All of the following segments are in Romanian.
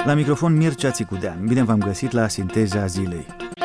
La microfon Mircea Țicudean. Bine v-am găsit la Sinteza Zilei.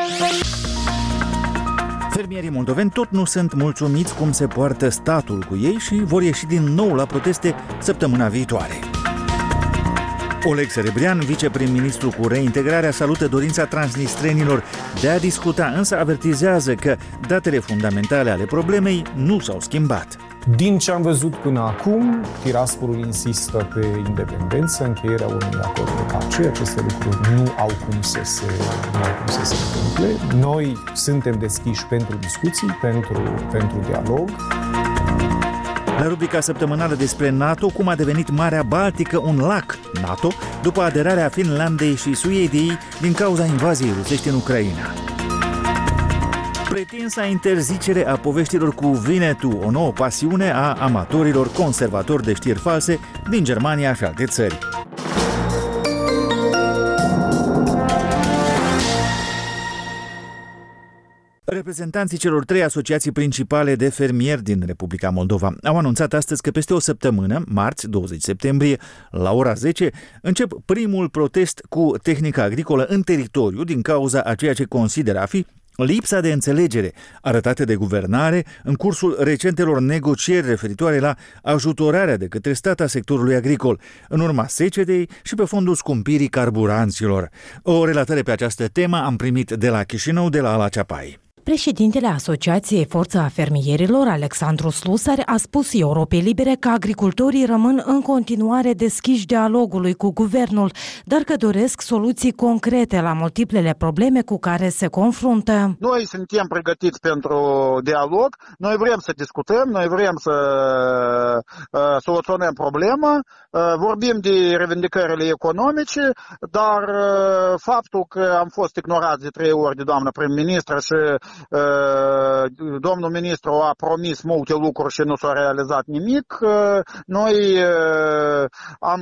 Fermierii moldoveni tot nu sunt mulțumiți cum se poartă statul cu ei și vor ieși din nou la proteste săptămâna viitoare. Oleg Serebrian, viceprim-ministru cu reintegrarea, salută dorința transnistrenilor de a discuta, însă avertizează că datele fundamentale ale problemei nu s-au schimbat. Din ce am văzut până acum, Tiraspolul insistă pe independență, încheierea unui acord de pace. Aceste lucruri nu au cum să se întâmple. Noi suntem deschiși pentru discuții, pentru dialog. La rubrica săptămânală despre NATO, cum a devenit Marea Baltică un lac NATO după aderarea Finlandei și Suediei din cauza invaziei rusești în Ucraina. Pretinsa interzicere a poveștilor cu Winnetou, o nouă pasiune a amatorilor conservatori de știri false din Germania și alte țări. Reprezentanții celor 3 asociații principale de fermieri din Republica Moldova au anunțat astăzi că peste o săptămână, marți 20 septembrie, la ora 10, încep primul protest cu tehnica agricolă în teritoriu din cauza a ceea ce consideră a fi lipsa de înțelegere arătată de guvernare în cursul recentelor negocieri referitoare la ajutorarea de către stat a sectorului agricol, în urma secetei și pe fondul scumpirii carburanților. O relatare pe această temă am primit de la Chișinău, de la Ala Ceapai. Președintele Asociației Forță a Fermierilor, Alexandru Slusari, a spus Europei Libere că agricultorii rămân în continuare deschiși dialogului cu guvernul, dar că doresc soluții concrete la multiplele probleme cu care se confruntă. Noi suntem pregătiți pentru dialog, noi vrem să discutăm, noi vrem să soluționăm problema, vorbim de revendicările economice, dar faptul că am fost ignorați de 3 ori de doamna prim-ministră și domnul ministru a promis multe lucruri și nu s-a realizat nimic, noi am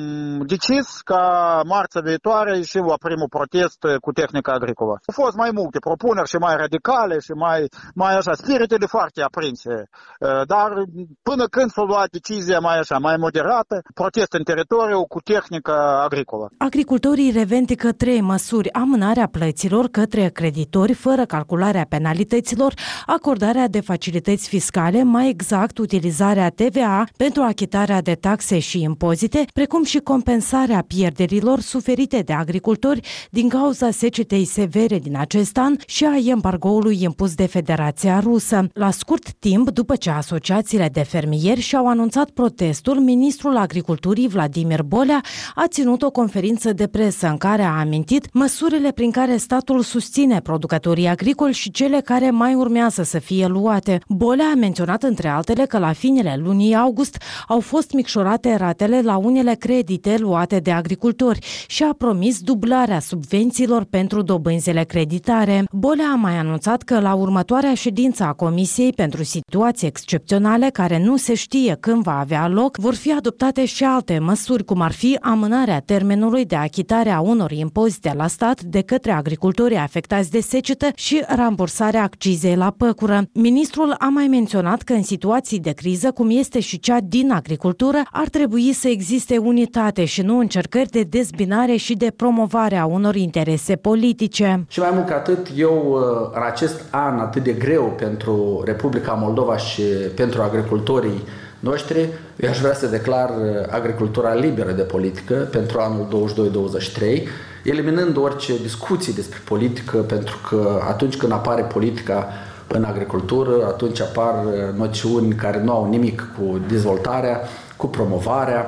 decis ca marțea viitoare și la primul protest cu tehnica agricolă. Au fost mai multe propuneri și mai radicale și mai așa, spiritele foarte aprinse, dar până când s-a luat decizia mai moderată, protest în teritoriu cu tehnica agricolă. Agricultorii revendică 3 măsuri: amânarea plăților către creditori fără calcularea penalităților, acordarea de facilități fiscale, mai exact utilizarea TVA pentru achitarea de taxe și impozite, precum și compensarea pierderilor suferite de agricultori din cauza secetei severe din acest an și a embargoului impus de Federația Rusă. La scurt timp, după ce asociațiile de fermieri și-au anunțat protestul, ministrul Agriculturii Vladimir Bolea a ținut o conferință de presă în care a amintit măsurile prin care statul susține producătorii agricoli și cele care mai urmează să fie luate. Bolea a menționat între altele că la finele lunii august au fost micșorate ratele la unele credite luate de agricultori și a promis dublarea subvențiilor pentru dobânzile creditare. Bolea a mai anunțat că la următoarea ședință a Comisiei pentru Situații Excepționale, care nu se știe când va avea loc, vor fi adoptate și alte măsuri, cum ar fi amânarea termenului de achitare a unor impozite la stat de către agricultorii afectați de secetă și rambursarea accizei la păcură. Ministrul a mai menționat că în situații de criză, cum este și cea din agricultură, ar trebui să existe unitate și nu încercări de dezbinare și de promovare a unor interese politice. Și mai mult ca atât, eu în acest an atât de greu pentru Republica Moldova și pentru agricultorii noștri, eu aș vrea să declar agricultura liberă de politică pentru anul 22-23, eliminând orice discuții despre politică, pentru că atunci când apare politica în agricultură, atunci apar noțiuni care nu au nimic cu dezvoltarea, cu promovarea,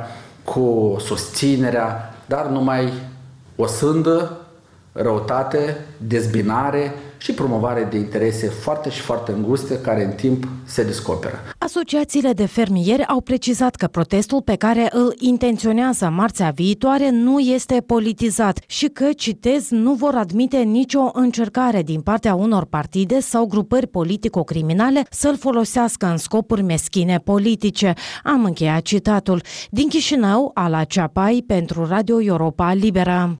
cu susținerea, dar numai o sândă, răutate, dezbinare și promovare de interese foarte și foarte înguste care în timp se descoperă. Asociațiile de fermieri au precizat că protestul pe care îl intenționează marțea viitoare nu este politizat și că, citez, nu vor admite nicio încercare din partea unor partide sau grupări politico-criminale să-l folosească în scopuri meschine politice. Am încheiat citatul. Din Chișinău, Ala Ceapai pentru Radio Europa Liberă.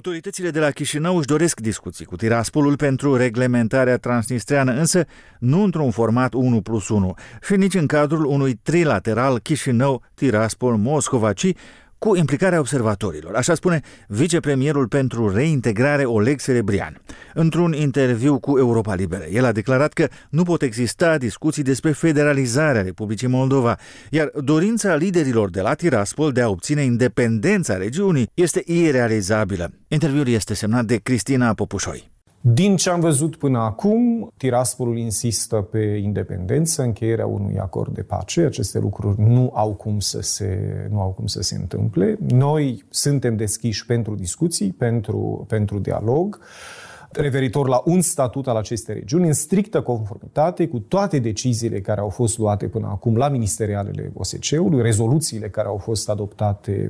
Autoritățile de la Chișinău își doresc discuții cu Tiraspolul pentru reglementarea transnistreană, însă nu într-un format 1+1 și nici în cadrul unui trilateral Chișinău-Tiraspol-Moscova, ci cu implicarea observatorilor. Așa spune vicepremierul pentru reintegrare Oleg Serebrian. Într-un interviu cu Europa Liberă, el a declarat că nu pot exista discuții despre federalizarea Republicii Moldova, iar dorința liderilor de la Tiraspol de a obține independența regiunii este irealizabilă. Interviul este semnat de Cristina Popușoi. Din ce am văzut până acum, Tiraspolul insistă pe independență, încheierea unui acord de pace. Aceste lucruri nu au cum să se întâmple. Noi suntem deschiși pentru discuții, pentru dialog, referitor la un statut al acestei regiuni, în strictă conformitate cu toate deciziile care au fost luate până acum la ministerialele OSCE-ului, rezoluțiile care au fost adoptate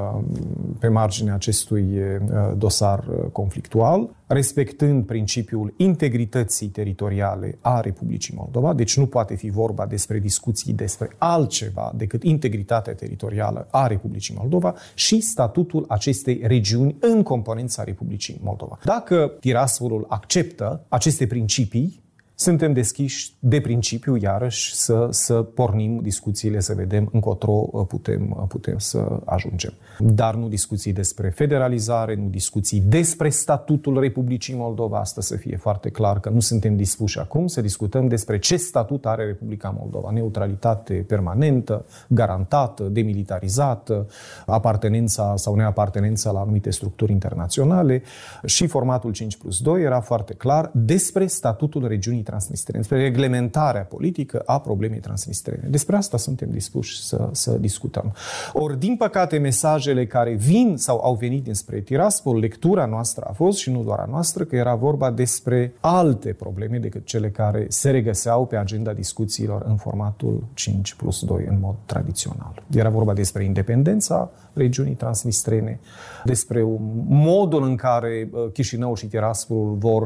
pe marginea acestui dosar conflictual, respectând principiul integrității teritoriale a Republicii Moldova. Deci nu poate fi vorba despre discuții despre altceva decât integritatea teritorială a Republicii Moldova și statutul acestei regiuni în componența Republicii Moldova. Dacă Tiraspolul acceptă aceste principii, suntem deschiși de principiu, iarăși, să pornim discuțiile, să vedem încotro putem să ajungem. Dar nu discuții despre federalizare, nu discuții despre statutul Republicii Moldova. Asta să fie foarte clar că nu suntem dispuși acum să discutăm despre ce statut are Republica Moldova. Neutralitate permanentă, garantată, demilitarizată, apartenența sau neapartenența la anumite structuri internaționale și formatul 5+2 era foarte clar despre statutul regiunii transnistrene, despre reglementarea politică a problemei transnistrene. Despre asta suntem dispuși să discutăm. Ori, din păcate, mesajele care vin sau au venit dinspre Tiraspol, lectura noastră a fost, și nu doar a noastră, că era vorba despre alte probleme decât cele care se regăseau pe agenda discuțiilor în formatul 5+2 în mod tradițional. Era vorba despre independența regiunii transnistrene, despre modul în care Chișinău și Tiraspolul vor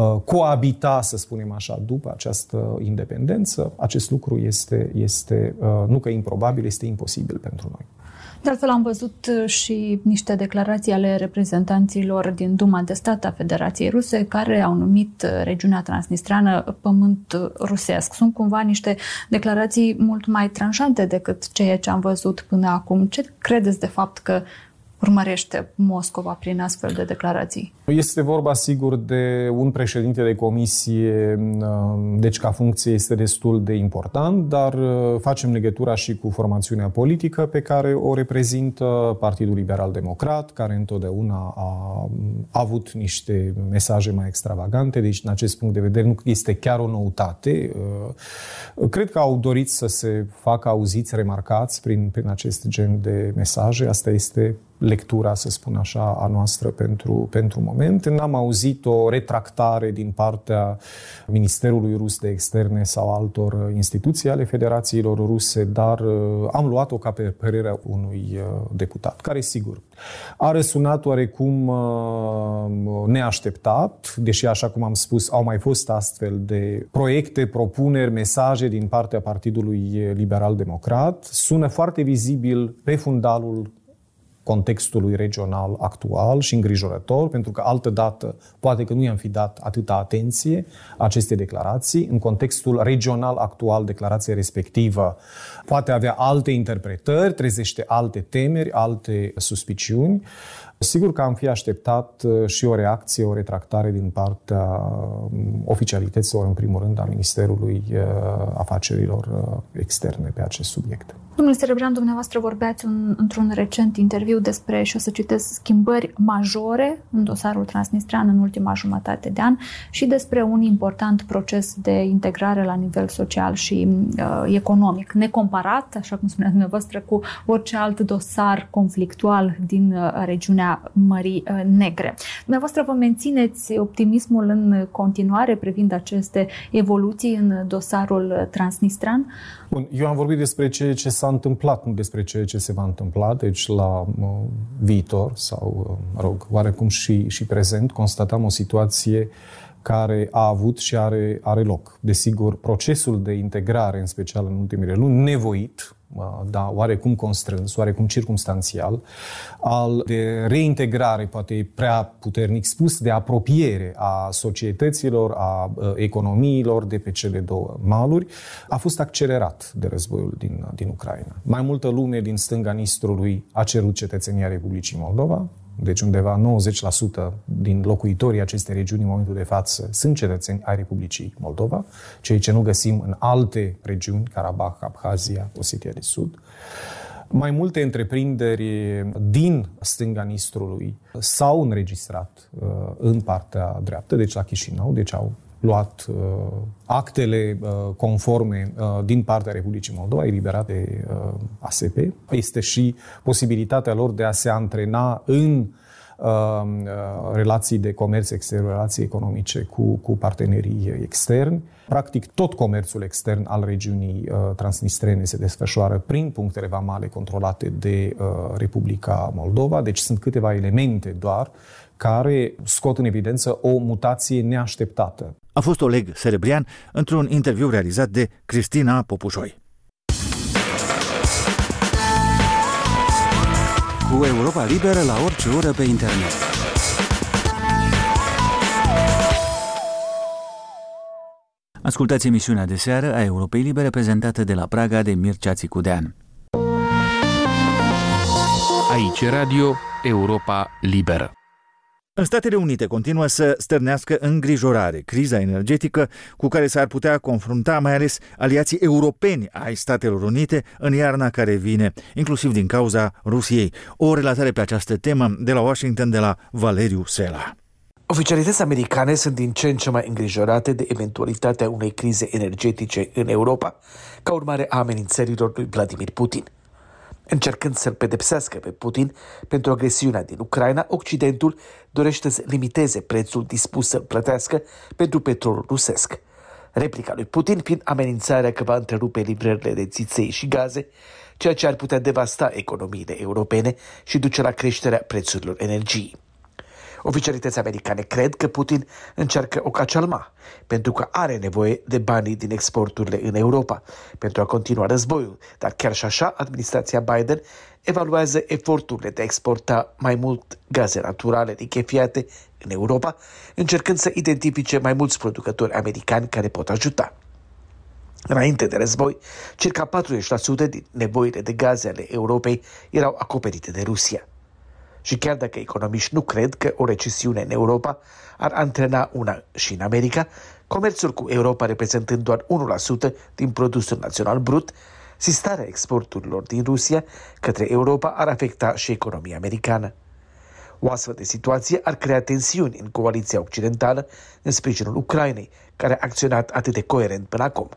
coabita, să spunem așa, după această independență. Acest lucru este nu că improbabil, este imposibil pentru noi. De altfel, am văzut și niște declarații ale reprezentanților din Duma de Stat a Federației Ruse care au numit regiunea transnistreană pământ rusesc. Sunt cumva niște declarații mult mai tranșante decât ceea ce am văzut până acum. Ce credeți de fapt că urmărește Moscova prin astfel de declarații? Este vorba, sigur, de un președinte de comisie, deci ca funcție este destul de important, dar facem legătura și cu formațiunea politică pe care o reprezintă Partidul Liberal Democrat, care întotdeauna a avut niște mesaje mai extravagante, deci în acest punct de vedere nu este chiar o noutate. Cred că au dorit să se facă auziți, remarcați prin acest gen de mesaje. Asta este lectura, să spun așa, a noastră pentru moment. N-am auzit o retractare din partea Ministerului Rus de Externe sau altor instituții ale Federațiilor Ruse, dar am luat-o ca pe părerea unui deputat, care, sigur, a răsunat oarecum neașteptat, deși, așa cum am spus, au mai fost astfel de proiecte, propuneri, mesaje din partea Partidului Liberal Democrat. Sună foarte vizibil pe fundalul contextului regional actual și îngrijorător, pentru că altădată poate că nu i-am fi dat atâta atenție aceste declarații. În contextul regional actual, declarația respectivă poate avea alte interpretări, trezește alte temeri, alte suspiciuni. Sigur că am fi așteptat și o reacție, o retractare din partea oficialităților, în primul rând, a Ministerului Afacerilor Externe pe acest subiect. Domnule Serebrian, dumneavoastră vorbeați într-un recent interviu despre, și o să citesc, schimbări majore în dosarul transnistrean în ultima jumătate de an și despre un important proces de integrare la nivel social și economic, necomparat, așa cum spunea dumneavoastră, cu orice alt dosar conflictual din regiunea Mării Negre. Dumneavoastră vă mențineți optimismul în continuare privind aceste evoluții în dosarul transnistrean? Bun, eu am vorbit despre ceea ce s-a întâmplat, nu despre ceea ce se va întâmpla, deci la viitor sau, oarecum și prezent, constatăm o situație care a avut și are loc. Desigur, procesul de integrare, în special în ultimele luni, nevoit, oarecum constrâns, oarecum circumstanțial, de reintegrare, poate prea puternic spus, de apropiere a societăților, a economiilor de pe cele două maluri, a fost accelerat de războiul din Ucraina. Mai multă lume din stânga Nistrului a cerut cetățenia Republicii Moldova, deci undeva 90% din locuitorii acestei regiuni în momentul de față sunt cetățeni ai Republicii Moldova, ceea ce nu găsim în alte regiuni, Karabakh, Abhazia, Osetia de Sud. Mai multe întreprinderi din stânga Nistrului s-au înregistrat în partea dreaptă, deci la Chișinău, deci au luat actele conforme din partea Republicii Moldova, eliberate de ASP. Este și posibilitatea lor de a se antrena în relații de comerț exterior, relații economice cu partenerii externi. Practic, tot comerțul extern al regiunii transnistrene se desfășoară prin punctele vamale controlate de Republica Moldova, deci sunt câteva elemente doar care scot în evidență o mutație neașteptată. A fost Oleg Serebrian într-un interviu realizat de Cristina Popușoi. Cu Europa Liberă la orice oră pe internet. Ascultați emisiunea de seară a Europei Libere prezentată de la Praga de Mircea Țicudean. Aici Radio Europa Liberă. În Statele Unite continuă să stârnească îngrijorare criza energetică cu care s-ar putea confrunta mai ales aliații europeni ai Statelor Unite în iarna care vine, inclusiv din cauza Rusiei. O relatare pe această temă de la Washington de la Valeriu Sela. Oficialități americane sunt din ce în ce mai îngrijorate de eventualitatea unei crize energetice în Europa, ca urmare a amenințărilor lui Vladimir Putin. Încercând să-l pedepsească pe Putin pentru agresiunea din Ucraina, Occidentul dorește să limiteze prețul dispus să-l plătească pentru petrolul rusesc. Replica lui Putin fiind amenințarea că va întrerupe livrările de țiței și gaze, ceea ce ar putea devasta economiile europene și duce la creșterea prețurilor energiei. Oficialități americane cred că Putin încearcă o cacalma, pentru că are nevoie de banii din exporturile în Europa pentru a continua războiul, dar chiar și așa, administrația Biden evaluează eforturile de a exporta mai mult gaze naturale lichefiate în Europa, încercând să identifice mai mulți producători americani care pot ajuta. Înainte de război, circa 40% din nevoile de gaze ale Europei erau acoperite de Rusia. Și chiar dacă economiști nu cred că o recesiune în Europa ar antrena una și în America, comerțul cu Europa reprezentând doar 1% din produsul național brut, sistarea exporturilor din Rusia către Europa ar afecta și economia americană. O astfel de situație ar crea tensiuni în coaliția occidentală în sprijinul Ucrainei, care a acționat atât de coerent până acum.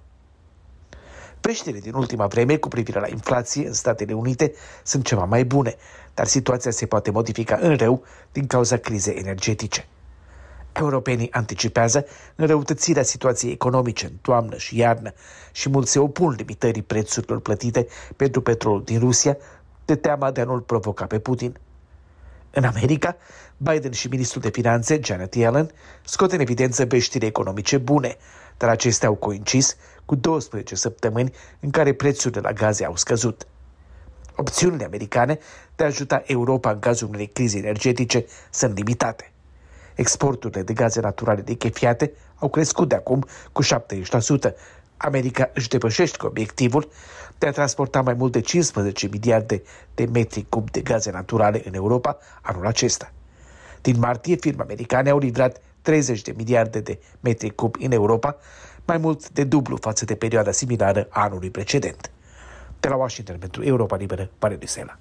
Veștile din ultima vreme cu privire la inflație în Statele Unite sunt ceva mai bune, dar situația se poate modifica în rău din cauza crizei energetice. Europenii anticipează înrăutățirea situației economice în toamnă și iarnă și mulți se opun limitării prețurilor plătite pentru petrolul din Rusia de teama de a nu-l provoca pe Putin. În America, Biden și ministrul de finanțe, Janet Yellen, scot în evidență veștile economice bune, dar acestea au coincis cu 12 săptămâni în care prețurile la gaze au scăzut. Opțiunile americane de a ajuta Europa în cazul unei crize energetice sunt limitate. Exporturile de gaze naturale lichefiate au crescut de acum cu 70%. America își depășește obiectivul de a transporta mai mult de 15 miliarde de metri cub de gaze naturale în Europa anul acesta. Din martie, firme americane au livrat 30 de miliarde de metri cub în Europa, mai mult de dublu față de perioada similară a anului precedent. De la Washington pentru Europa Liberă, Valeriu Sela.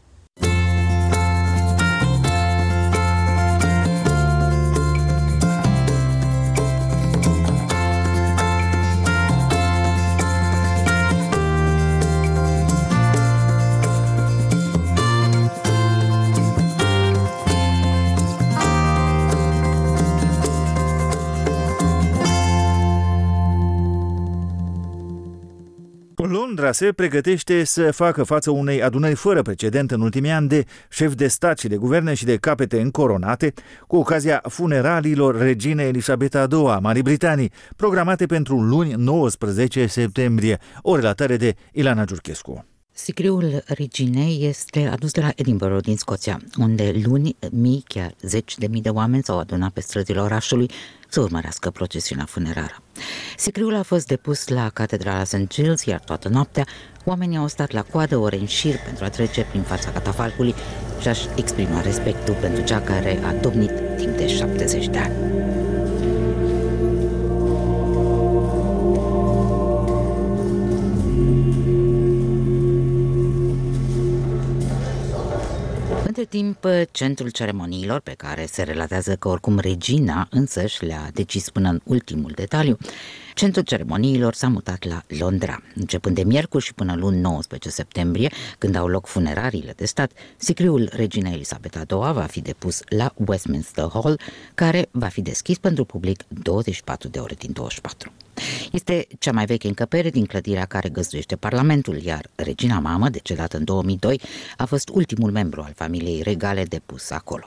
Londra se pregătește să facă față unei adunări fără precedent în ultimii ani de șefi de stat și de guverne și de capete încoronate, cu ocazia funeraliilor reginei Elisabeta II a Marii Britanii, programate pentru luni 19 septembrie. O relatare de Ilana Giurchescu. Sicriul reginei este adus de la Edinburgh din Scoția, unde luni mii, chiar 10.000 de oameni s-au adunat pe străzile orașului să urmărească procesiunea funerară. Sicriul a fost depus la Catedrala St. Giles, iar toată noaptea oamenii au stat la coadă ore în șir pentru a trece prin fața catafalcului și a-și exprima respectul pentru cea care a domnit timp de 70 de ani. Între timp, centrul ceremoniilor, pe care se relatează că oricum regina însăși le-a decis până în ultimul detaliu, centrul ceremoniilor s-a mutat la Londra. Începând de miercuri și până luni 19 septembrie, când au loc funerariile de stat, sicriul reginei Elisabeta II va fi depus la Westminster Hall, care va fi deschis pentru public 24 de ore din 24. Este cea mai veche încăpere din clădirea care găzduiește Parlamentul, iar regina mamă, decedată în 2002, a fost ultimul membru al familiei regale depus acolo.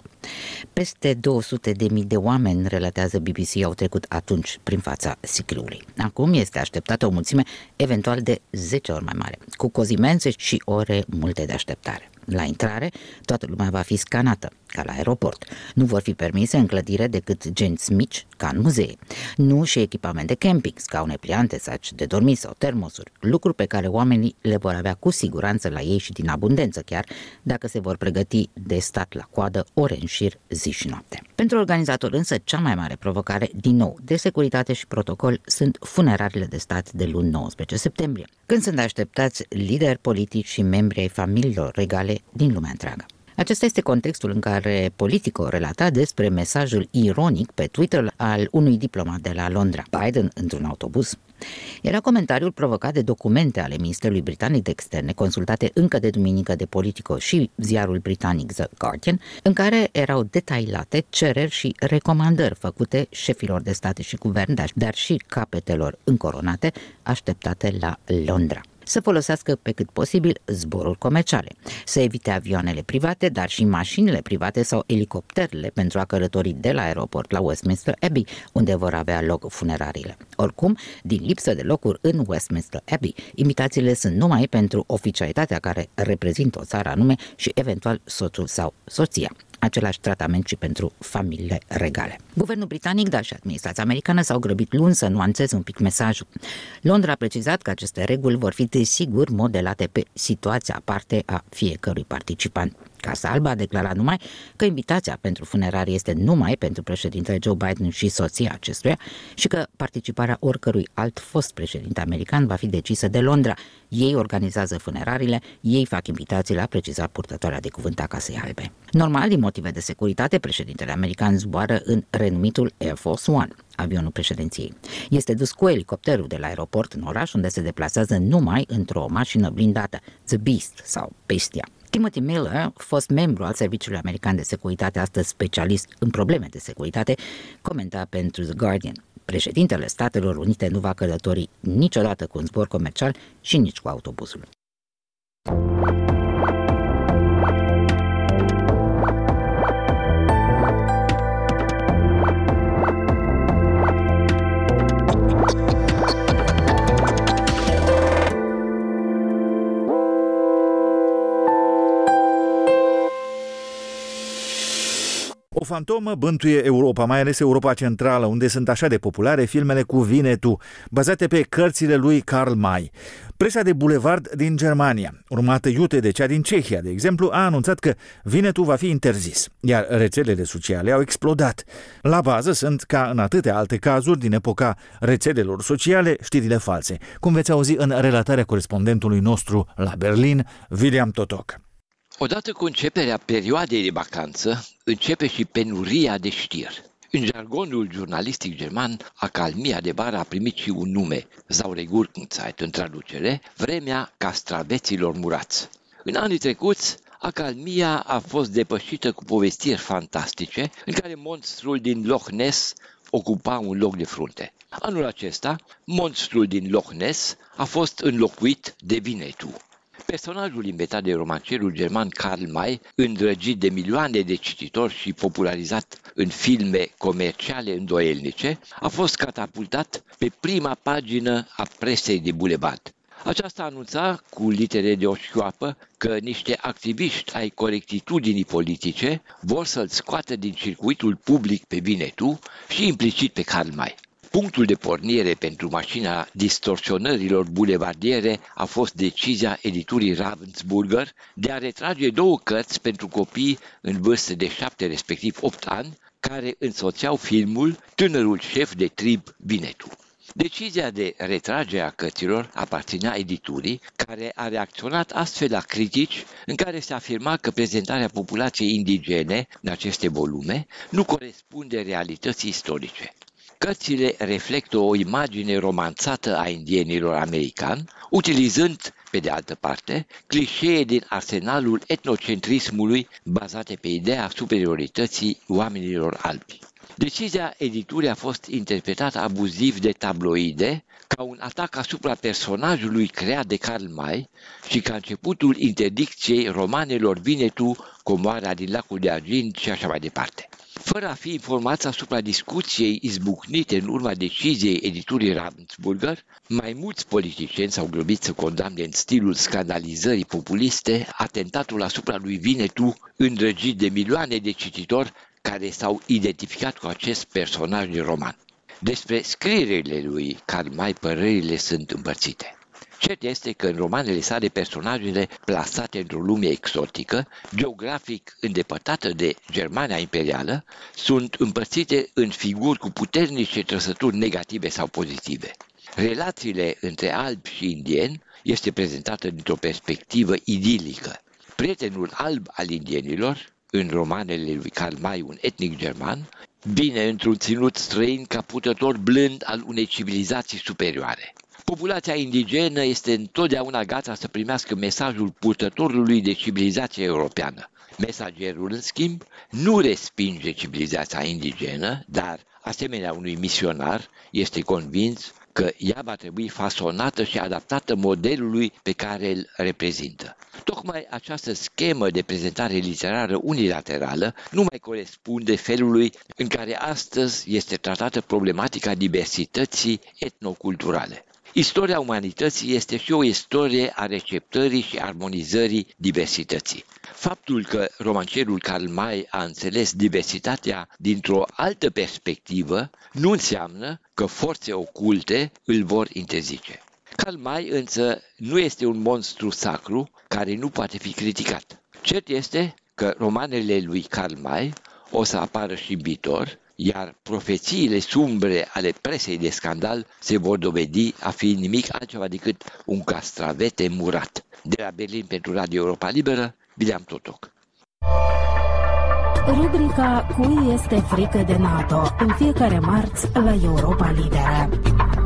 Peste 200.000 de oameni, relatează BBC, au trecut atunci prin fața sicriului. Acum este așteptată o mulțime eventual de 10 ori mai mare, cu cozi imense și ore multe de așteptare. La intrare, toată lumea va fi scanată, ca la aeroport. Nu vor fi permise în clădire decât genți mici, ca în muzee. Nu și echipament de camping, scaune pliante, saci de dormit sau termosuri, lucruri pe care oamenii le vor avea cu siguranță la ei și din abundență chiar, dacă se vor pregăti de stat la coadă ore în șir, zi și noapte. Pentru organizator însă, cea mai mare provocare, din nou, de securitate și protocol, sunt funerariile de stat de luni 19 septembrie, când sunt așteptați lideri politici și membri ai familiilor regale din lumea întreagă. Acesta este contextul în care Politico relata despre mesajul ironic pe Twitter al unui diplomat de la Londra, Biden într-un autobuz. Era comentariul provocat de documente ale Ministerului Britanic de Externe, consultate încă de duminică de Politico și ziarul britanic The Guardian, în care erau detaliate cereri și recomandări făcute șefilor de state și guvern, dar și capetelor încoronate așteptate la Londra. Să folosească pe cât posibil zboruri comerciale, să evite avioanele private, dar și mașinile private sau elicopterele pentru a călători de la aeroport la Westminster Abbey, unde vor avea loc funerariile. Oricum, din lipsă de locuri în Westminster Abbey, invitațiile sunt numai pentru oficialitatea care reprezintă o țară anume și eventual soțul sau soția. Același tratament și pentru familiile regale. Guvernul britanic, dar și administrația americană s-au grăbit luni să nuanțeze un pic mesajul. Londra a precizat că aceste reguli vor fi desigur modelate pe situația aparte a fiecărui participant. Casa Albă a declarat numai că invitația pentru funerarie este numai pentru președintele Joe Biden și soția acestuia și că participarea oricărui alt fost președinte american va fi decisă de Londra. Ei organizează funerariile, ei fac invitațiile, a precizat purtătoarea de cuvânt a Casei Albe. Normal, din motive de securitate, președintele american zboară în renumitul Air Force One, avionul președinției. Este dus cu elicopterul de la aeroport în oraș, unde se deplasează numai într-o mașină blindată, The Beast sau Bestia. Timothy Miller, fost membru al Serviciului American de Securitate, astăzi specialist în probleme de securitate, comenta pentru The Guardian: președintele Statelor Unite nu va călători niciodată cu un zbor comercial și nici cu autobuzul. O fantomă bântuie Europa, mai ales Europa Centrală, unde sunt așa de populare filmele cu Winnetou, bazate pe cărțile lui Karl May. Presa de bulevard din Germania, urmată iute de cea din Cehia, de exemplu, a anunțat că Winnetou va fi interzis, iar rețelele sociale au explodat. La bază sunt, ca în atâtea alte cazuri din epoca rețelelor sociale, știrile false, cum veți auzi în relatarea corespondentului nostru la Berlin, William Totok. Odată cu începerea perioadei de vacanță, începe și penuria de știri. În jargonul jurnalistic german, acalmia de vară a primit și un nume, Saure-Gurkenzeit, în traducere, vremea castraveților murați. În anii trecuți, acalmia a fost depășită cu povestiri fantastice, în care monstrul din Loch Ness ocupa un loc de frunte. Anul acesta, monstrul din Loch Ness a fost înlocuit de Winnetou. Personajul inventat de romancerul german Karl May, îndrăgit de milioane de cititori și popularizat în filme comerciale îndoielnice, a fost catapultat pe prima pagină a presei de bulevard. Aceasta anunța cu litere de oșchioapă că niște activiști ai corectitudinii politice vor să-l scoată din circuitul public pe Winnetou și implicit pe Karl May. Punctul de pornire pentru mașina distorsionărilor bulevardiere a fost decizia editurii Ravensburger de a retrage 2 cărți pentru copii în vârstă de 7, respectiv 8 ani, care însoțeau filmul Tânărul șef de trib Winnetou. Decizia de retragere a cărților aparținea editurii, care a reacționat astfel la critici în care se afirma că prezentarea populației indigene în aceste volume nu corespunde realității istorice. Cărțile reflectă o imagine romanțată a indienilor americani, utilizând, pe de altă parte, clișee din arsenalul etnocentrismului bazate pe ideea superiorității oamenilor albi. Decizia editurii a fost interpretată abuziv de tabloide ca un atac asupra personajului creat de Karl May și ca începutul interdicției romanelor Winnetou, Comoara din lacul de argint și așa mai departe. Fără a fi informați asupra discuției izbucnite în urma deciziei editurii Ravensburger, mai mulți politicieni s-au grăbit să condamne în stilul scandalizării populiste atentatul asupra lui Winnetou, îndrăgit de milioane de cititori care s-au identificat cu acest personaj din roman. Despre scrierile lui Karl May, părerile sunt împărțite. Cert este că în romanele sale personajele plasate într-o lume exotică, geografic îndepărtată de Germania imperială, sunt împărțite în figuri cu puternice trăsături negative sau pozitive. Relațiile între albi și indieni este prezentată dintr-o perspectivă idilică. Prietenul alb al indienilor, în romanele lui Karl May, un etnic german, vine într-un ținut străin ca purtător blând al unei civilizații superioare. Populația indigenă este întotdeauna gata să primească mesajul purtătorului de civilizație europeană. Mesagerul, în schimb, nu respinge civilizația indigenă, dar, asemenea unui misionar, este convins că ea va trebui fasonată și adaptată modelului pe care îl reprezintă. Tocmai această schemă de prezentare literară unilaterală nu mai corespunde felului în care astăzi este tratată problematica diversității etnoculturale. Istoria umanității este și o istorie a receptării și armonizării diversității. Faptul că romancerul Karl May a înțeles diversitatea dintr-o altă perspectivă nu înseamnă că forțe oculte îl vor interzice. Karl May însă nu este un monstru sacru care nu poate fi criticat. Cert este că romanele lui Karl May o să apară și în viitor, iar profețiile sumbre ale presei de scandal se vor dovedi a fi nimic altceva decât un castravete murat. De la Berlin pentru Radio Europa Liberă, Bileam Totoc. Rubrica Cui este frică de NATO? În fiecare marți la Europa Liberă.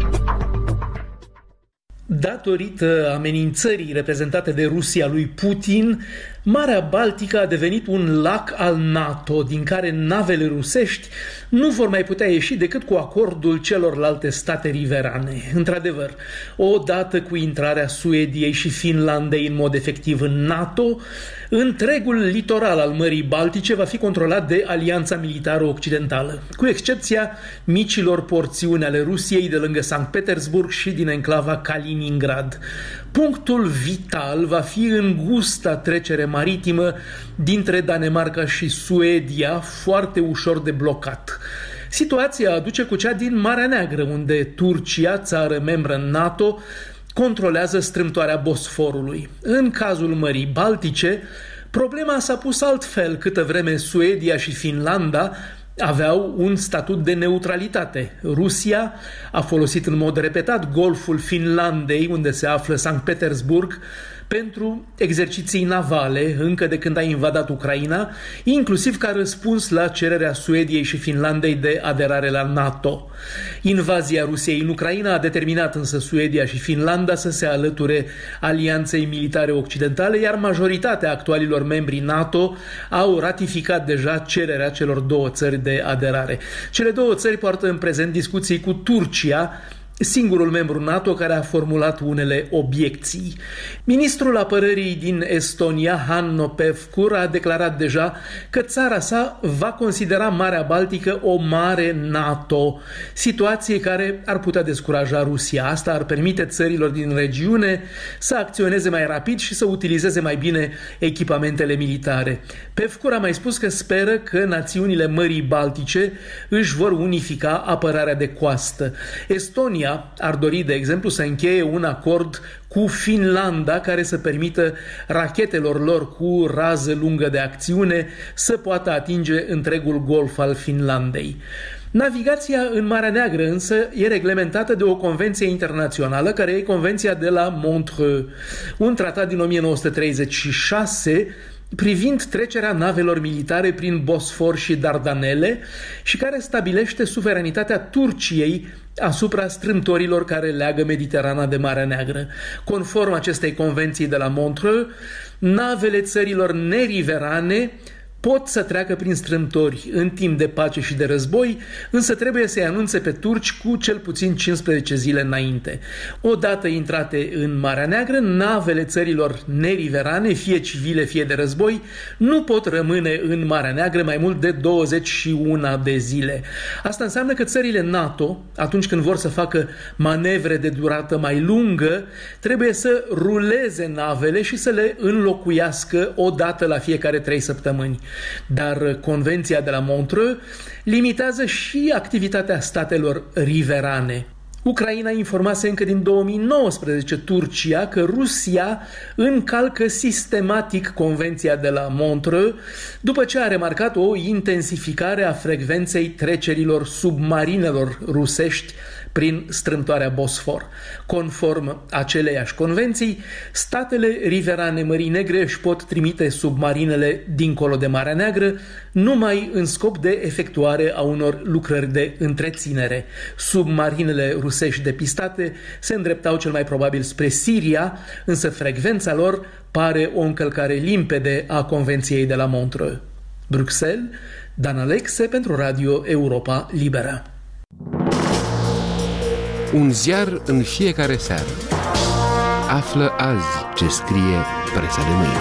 Datorită amenințării reprezentate de Rusia lui Putin, Marea Baltică a devenit un lac al NATO, din care navele rusești nu vor mai putea ieși decât cu acordul celorlalte state riverane. Într-adevăr, odată cu intrarea Suediei și Finlandei în mod efectiv în NATO, întregul litoral al Mării Baltice va fi controlat de Alianța Militară Occidentală, cu excepția micilor porțiuni ale Rusiei de lângă Sankt Petersburg și din enclava Kaliningrad. Punctul vital va fi îngusta trecere maritimă dintre Danemarca și Suedia, foarte ușor de blocat. Situația aduce cu cea din Marea Neagră, unde Turcia, țară membră în NATO, controlează strâmtoarea Bosforului. În cazul Mării Baltice, problema s-a pus altfel, câtă vreme Suedia și Finlanda aveau un statut de neutralitate. Rusia a folosit în mod repetat Golful Finlandei, unde se află Sankt Petersburg, pentru exerciții navale încă de când a invadat Ucraina, inclusiv ca răspuns la cererea Suediei și Finlandei de aderare la NATO. Invazia Rusiei în Ucraina a determinat însă Suedia și Finlanda să se alăture Alianței Militare Occidentale, iar majoritatea actualilor membri NATO au ratificat deja cererea celor două țări de aderare. Cele două țări poartă în prezent discuții cu Turcia, singurul membru NATO care a formulat unele obiecții. Ministrul apărării din Estonia, Hanno Pevkur, a declarat deja că țara sa va considera Marea Baltică o mare NATO, situație care ar putea descuraja Rusia. Asta ar permite țărilor din regiune să acționeze mai rapid și să utilizeze mai bine echipamentele militare. Pevkur a mai spus că speră că națiunile Mării Baltice își vor unifica apărarea de coastă. Estonia ar dori, de exemplu, să încheie un acord cu Finlanda care să permită rachetelor lor cu rază lungă de acțiune să poată atinge întregul golf al Finlandei. Navigația în Marea Neagră însă e reglementată de o convenție internațională care e Convenția de la Montreux, un tratat din 1936 privind trecerea navelor militare prin Bosfor și Dardanele și care stabilește suveranitatea Turciei asupra strâmtorilor care leagă Mediterana de Marea Neagră. Conform acestei convenții de la Montreux, navele țărilor neriverane pot să treacă prin strâmtori în timp de pace și de război, însă trebuie să-i anunțe pe turci cu cel puțin 15 zile înainte. Odată intrate în Marea Neagră, navele țărilor neriverane, fie civile, fie de război, nu pot rămâne în Marea Neagră mai mult de 21 de zile. Asta înseamnă că țările NATO, atunci când vor să facă manevre de durată mai lungă, trebuie să ruleze navele și să le înlocuiască o dată la fiecare 3 săptămâni. Dar Convenția de la Montreux limitează și activitatea statelor riverane. Ucraina informase încă din 2019 Turcia că Rusia încalcă sistematic Convenția de la Montreux după ce a remarcat o intensificare a frecvenței trecerilor submarinelor rusești prin strâmtoarea Bosfor. Conform aceleiași convenții, statele riverane Mării Negre își pot trimite submarinele dincolo de Marea Neagră numai în scop de efectuare a unor lucrări de întreținere. Submarinele rusești depistate se îndreptau cel mai probabil spre Siria, însă frecvența lor pare o încălcare limpede a Convenției de la Montreux. Bruxelles, Dan Alexe pentru Radio Europa Liberă. Un ziar în fiecare seară. Află azi ce scrie presa de mâine.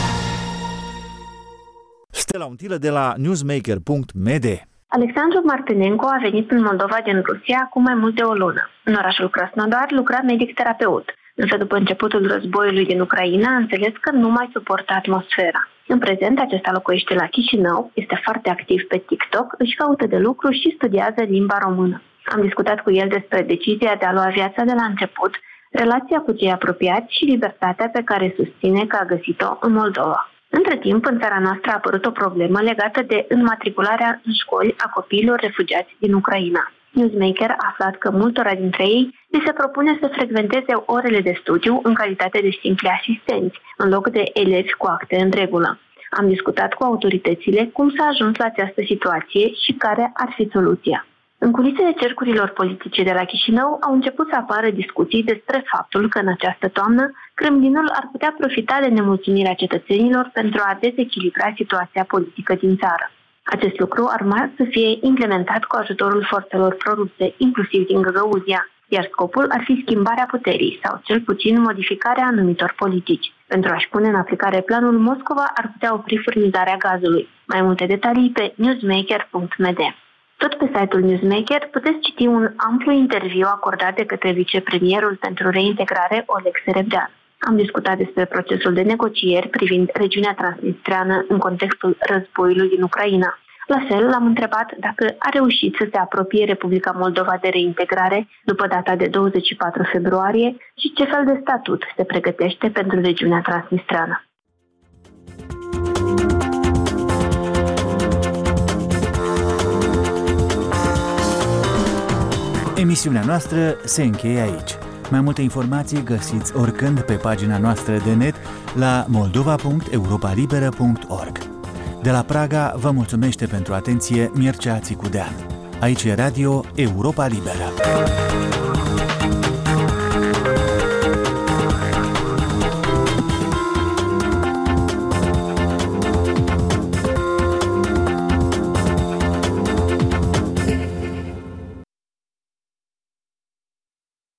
Stella Untilă de la newsmaker.md. Alexandru Martinenko a venit în Moldova din Rusia acum mai mult de o lună. În orașul Krasnodar lucra medic-terapeut, însă după începutul războiului din Ucraina a înțeles că nu mai suportă atmosfera. În prezent, acesta locuiește la Chișinău, este foarte activ pe TikTok, își caută de lucru și studiază limba română. Am discutat cu el despre decizia de a lua viața de la început, relația cu cei apropiați și libertatea pe care susține că a găsit-o în Moldova. Între timp, în țara noastră a apărut o problemă legată de înmatricularea în școli a copiilor refugiați din Ucraina. Newsmaker a aflat că multora dintre ei li se propune să frecventeze orele de studiu în calitate de simpli asistenți, în loc de elevi cu acte în regulă. Am discutat cu autoritățile cum s-a ajuns la această situație și care ar fi soluția. În culisele cercurilor politice de la Chișinău au început să apară discuții despre faptul că în această toamnă Kremlinul ar putea profita de nemulțumirea cetățenilor pentru a dezechilibra situația politică din țară. Acest lucru ar urma să fie implementat cu ajutorul forțelor proruse, inclusiv din Găgăuzia, iar scopul ar fi schimbarea puterii sau cel puțin modificarea anumitor politici. Pentru a-și pune în aplicare planul, Moscova ar putea opri furnizarea gazului. Mai multe detalii pe newsmaker.md. Tot pe site-ul Newsmaker puteți citi un amplu interviu acordat de către vicepremierul pentru reintegrare Oleg Serebrean. Am discutat despre procesul de negocieri privind regiunea transnistreană în contextul războiului din Ucraina. La fel, l-am întrebat dacă a reușit să se apropie Republica Moldova de reintegrare după data de 24 februarie și ce fel de statut se pregătește pentru regiunea transnistreană. Emisiunea noastră se încheie aici. Mai multe informații găsiți oricând pe pagina noastră de net la moldova.europalibera.org. De la Praga vă mulțumește pentru atenție Mircea Țicudean. Aici e Radio Europa Liberă.